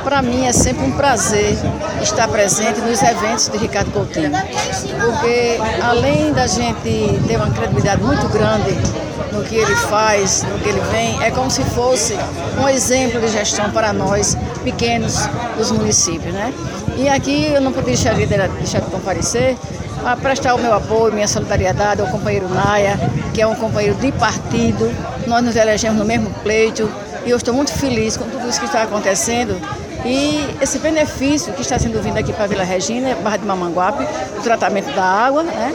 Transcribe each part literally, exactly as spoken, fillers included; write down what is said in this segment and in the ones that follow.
Para mim é sempre um prazer estar presente nos eventos de Ricardo Coutinho, porque além da gente ter uma credibilidade muito grande no que ele faz, no que ele vem, é como se fosse um exemplo de gestão para nós, pequenos, dos municípios, né? E aqui eu não podia deixar de, deixar de comparecer, a prestar o meu apoio, minha solidariedade ao companheiro Naia, que é um companheiro de partido. Nós nos elegemos no mesmo pleito e eu estou muito feliz com tudo isso que está acontecendo. E esse benefício que está sendo vindo aqui para a Vila Regina, Barra de Mamanguape, o tratamento da água, né?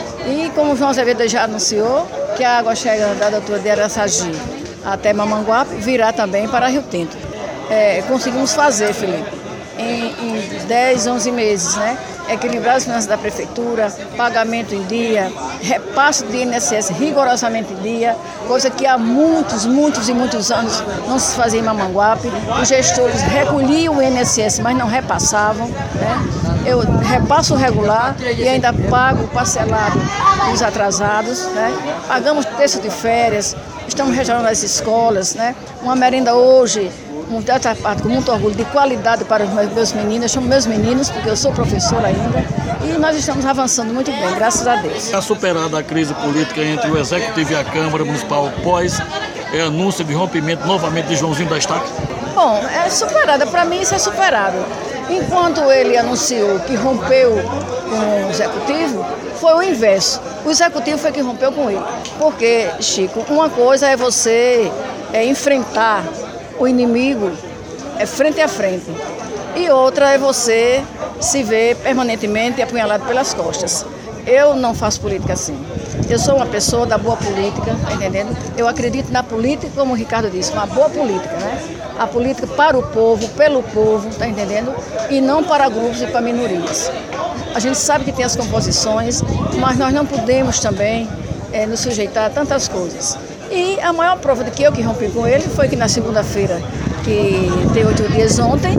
E como o João Azevedo já anunciou, que a água chega da doutora de Araçagi até Mamanguape, virá também para Rio Tinto. É, conseguimos fazer, Felipe, em, em dez, onze meses, né? Equilibrar as finanças da prefeitura, pagamento em dia, repasse de I N S S rigorosamente em dia, coisa que há muitos, muitos e muitos anos não se fazia em Mamanguape. Os gestores recolhiam o I N S S, mas não repassavam, né? Eu repasso regular e ainda pago parcelado os atrasados, né? Pagamos terço de férias, estamos restaurando as escolas, né? Uma merenda hoje, um parte com muito orgulho, de qualidade para os meus meninos. Eu chamo meus meninos porque eu sou professora ainda e nós estamos avançando muito bem, graças a Deus. Está superada a crise política entre o Executivo e a Câmara Municipal pós é, anúncio de rompimento novamente de Joãozinho da Estaca? Bom, é superada, para mim isso é superado. Enquanto ele anunciou que rompeu com o Executivo, foi o inverso. O Executivo foi que rompeu com ele. Porque, Chico, uma coisa é você é, enfrentar o inimigo é frente a frente. E outra é você se ver permanentemente apunhalado pelas costas. Eu não faço política assim. Eu sou uma pessoa da boa política, tá entendendo? Eu acredito na política, como o Ricardo disse, uma boa política, né? A política para o povo, pelo povo, tá entendendo? E não para grupos e para minorias. A gente sabe que tem as composições, mas nós não podemos também é, nos sujeitar a tantas coisas. E a maior prova de que eu que rompi com ele foi que na segunda-feira, que tem oito dias ontem,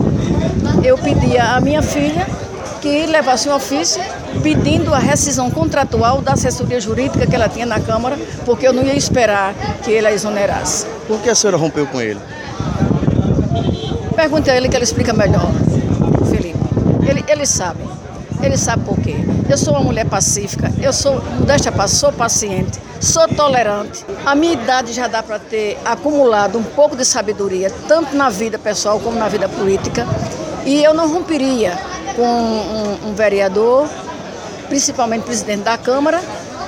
eu pedi à minha filha que levasse um ofício pedindo a rescisão contratual da assessoria jurídica que ela tinha na Câmara, porque eu não ia esperar que ele a exonerasse. Por que a senhora rompeu com ele? Pergunte a ele que ele explica melhor, Felipe. Ele, ele sabe. Ele sabe por quê. Eu sou uma mulher pacífica, eu sou, modéstia, sou paciente, sou tolerante. A minha idade já dá para ter acumulado um pouco de sabedoria, tanto na vida pessoal como na vida política. E eu não romperia com um, um vereador, principalmente presidente da Câmara,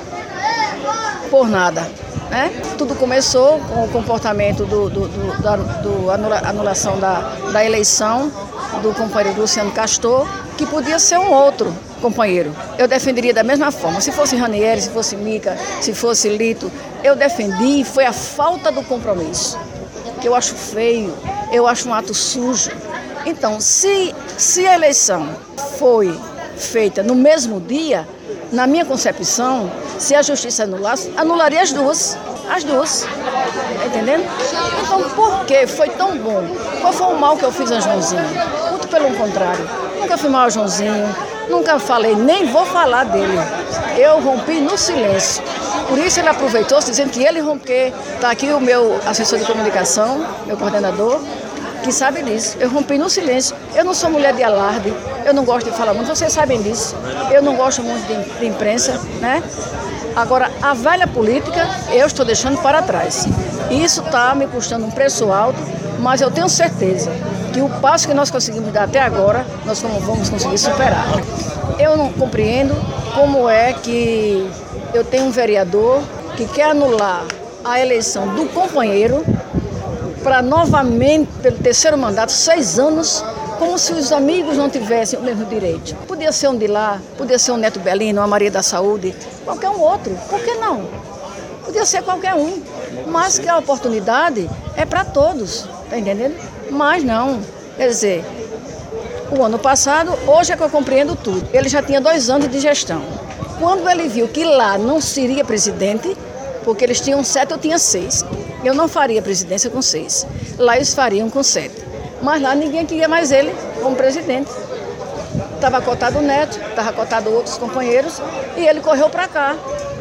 por nada, né? Tudo começou com o comportamento do, do, do, da do anula, anulação da, da eleição do companheiro Luciano Castor, que podia ser um outro companheiro. Eu defenderia da mesma forma. Se fosse Ranieri, se fosse Mica, se fosse Lito, eu defendi. Foi a falta do compromisso, que eu acho feio, eu acho um ato sujo. Então, se, se a eleição foi feita no mesmo dia, na minha concepção, se a justiça anulasse, anularia as duas. As duas. Tá entendendo? Então, por que foi tão bom? Qual foi o mal que eu fiz a Joãozinho? Muito pelo contrário. Nunca fui mal a Joãozinho, nunca falei, nem vou falar dele. Eu rompi no silêncio. Por isso ele aproveitou, dizendo que ele rompeu. Está aqui o meu assessor de comunicação, meu coordenador, que sabe disso. Eu rompi no silêncio. Eu não sou mulher de alarde, eu não gosto de falar muito, vocês sabem disso. Eu não gosto muito de, de imprensa, né? Agora, a velha política, eu estou deixando para trás. Isso está me custando um preço alto, mas eu tenho certeza que o passo que nós conseguimos dar até agora, nós vamos conseguir superar. Eu não compreendo como é que eu tenho um vereador que quer anular a eleição do companheiro para novamente, pelo terceiro mandato, seis anos, como se os amigos não tivessem o mesmo direito. Podia ser um de lá, podia ser um Neto Belino, uma Maria da Saúde, qualquer um outro. Por que não? Podia ser qualquer um. Mas que a oportunidade é para todos, tá entendendo? Mas não. Quer dizer, o ano passado, hoje é que eu compreendo tudo. Ele já tinha dois anos de gestão. Quando ele viu que lá não seria presidente, porque eles tinham sete, eu tinha seis. Eu não faria presidência com seis. Lá eles fariam com sete. Mas lá ninguém queria mais ele como presidente. Estava cotado o Neto, estava cotado outros companheiros, e ele correu para cá.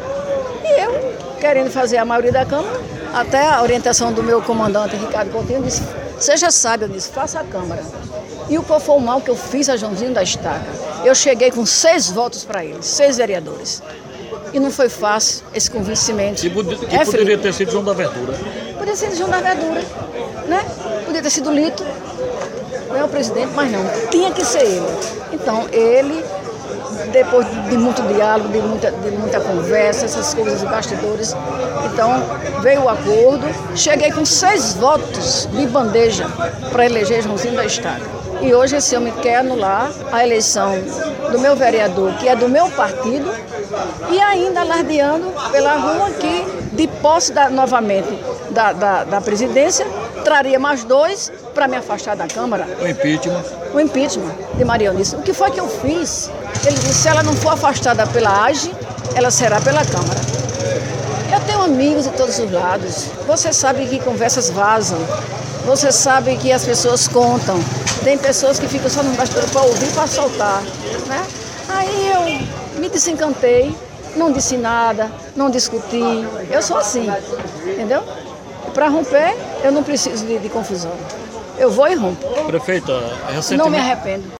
E eu, querendo fazer a maioria da Câmara, até a orientação do meu comandante Ricardo Coutinho, disse, Seja sábio nisso, faça a Câmara. E o qual foi o mal que eu fiz a Joãozinho da Estaca? Eu cheguei com seis votos para ele, seis vereadores. E não foi fácil esse convencimento. E, pod- e É, poderia Felipe? ter sido João da Verdura. Podia ser João da Verdura, né? Podia ter sido Lito, não é o presidente, mas não. Tinha que ser ele. Então, ele, depois de muito diálogo, de muita, de muita conversa, essas coisas de bastidores, então veio o acordo. Cheguei com seis votos de bandeja para eleger Joãozinho da Estaca. E hoje esse homem quer anular a eleição do meu vereador, que é do meu partido, e ainda alardeando pela rua que, de posse da, novamente da, da, da presidência, traria mais dois para me afastar da Câmara. O impeachment. O impeachment de Maria Eunice. O que foi que eu fiz? Ele disse, se ela não for afastada pela A G E, ela será pela Câmara. Eu tenho amigos de todos os lados. Você sabe que conversas vazam. Você sabe que as pessoas contam. Tem pessoas que ficam só no bastidor para ouvir e para soltar, né? Aí eu me desencantei, não disse nada, não discuti. Eu sou assim, entendeu? Para romper, eu não preciso de, de confusão. Eu vou e rompo. Prefeita, recentemente... Não me arrependo.